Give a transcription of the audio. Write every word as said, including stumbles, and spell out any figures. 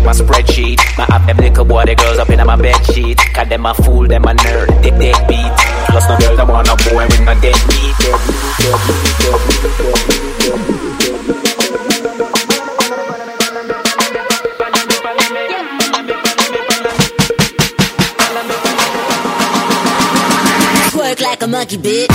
my spreadsheet. My have them little boy, the girls up in my bed sheet. Cause them a fool, them a nerd, they deadbeat. Plus no girl, them want a boy with no dead meat. Dead meat, dead meat, dead meat, dead meat, dead meat. Like a monkey, bitch.